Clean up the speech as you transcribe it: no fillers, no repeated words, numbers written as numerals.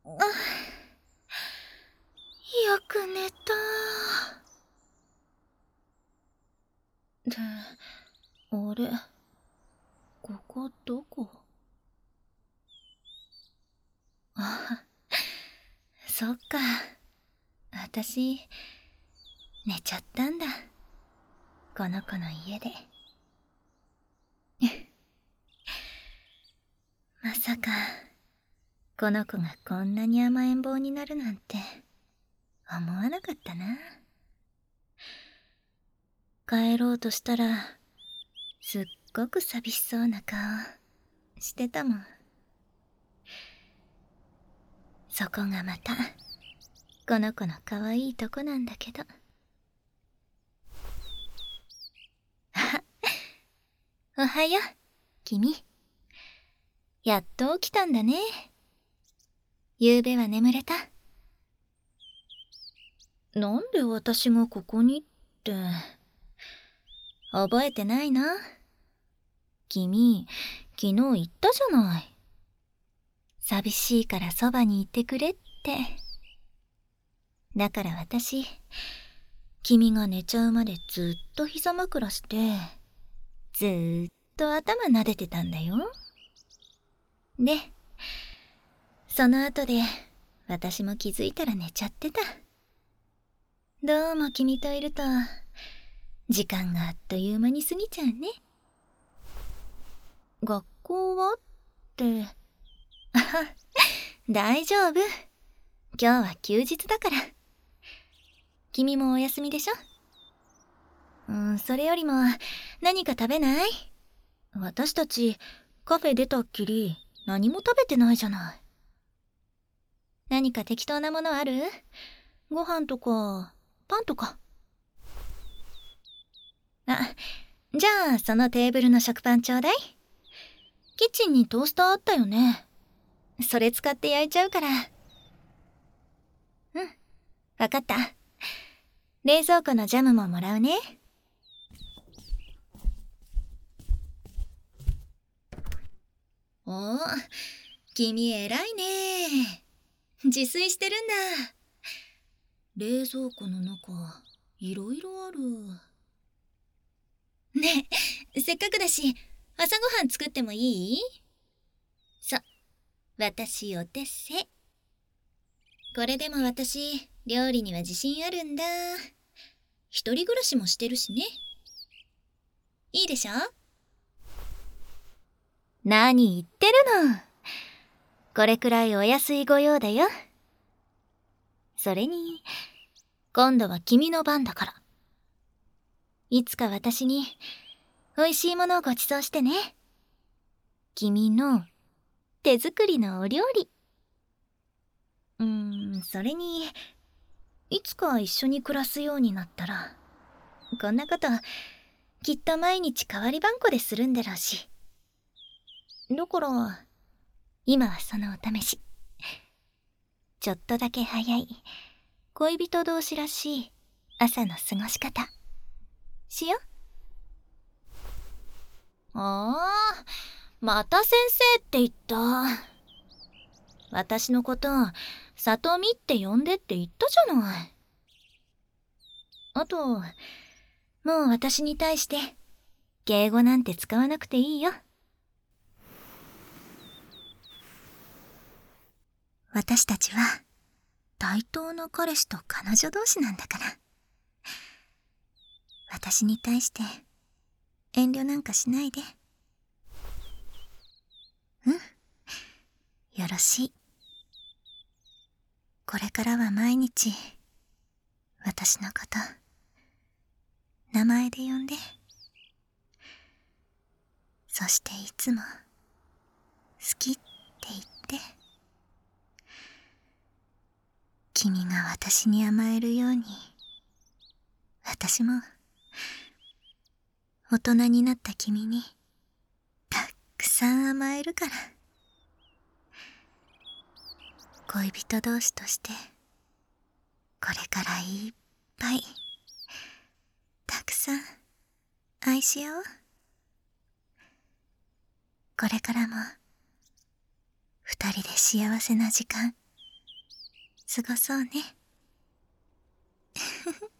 よく寝た。で、あれ、ここどこ？あ、そっか。私、寝ちゃったんだ。この子の家で。まさか、この子がこんなに甘えん坊になるなんて、思わなかったな。帰ろうとしたら、すっごく寂しそうな顔してたもん。そこがまた、この子の可愛いとこなんだけど。おはよう、君。やっと起きたんだね。昨べは眠れた？なんで私がここにって。覚えてないな。君、昨日言ったじゃない。寂しいからそばにいてくれって。だから私、君が寝ちゃうまでずっと膝枕して、ずーっと頭撫でてたんだよ。で、その後で私も気づいたら寝ちゃってた。どうも君といると、時間があっという間に過ぎちゃうね。学校はって。大丈夫。今日は休日だから。君もお休みでしょ？それよりも何か食べない？私たちカフェ出たっきり何も食べてないじゃない。何か適当なものある？ご飯とかパンとか。あ、じゃあそのテーブルの食パンちょうだい。キッチンにトースターあったよね。それ使って焼いちゃうから。うん、わかった。冷蔵庫のジャムももらうね。おお、君偉いね。自炊してるんだ。冷蔵庫の中、いろいろある。ねえ、せっかくだし、朝ごはん作ってもいい？私お手製。これでも私、料理には自信あるんだ。一人暮らしもしてるしね。いいでしょ？何言ってるの。これくらいお安いご用だよ。それに、今度は君の番だから。いつか私に、美味しいものをご馳走してね。君の、手作りのお料理。それに、いつか一緒に暮らすようになったら、こんなこと、きっと毎日代わりばんこでするんだろうし。だから、今はそのお試し。ちょっとだけ早い、恋人同士らしい朝の過ごし方。しよ。また先生って言った。私のこと、里美って呼んでって言ったじゃない。あと、もう私に対して、敬語なんて使わなくていいよ。私たちは、対等な彼氏と彼女同士なんだから。私に対して、遠慮なんかしないで。よろしい。これからは毎日、私のこと、名前で呼んで。そしていつも、好きって言って。君が私に甘えるように、私も、大人になった君に、たくさん甘えるから。恋人同士として、これからいっぱい、たくさん、愛しよう。これからも、二人で幸せな時間、 過ごそうね。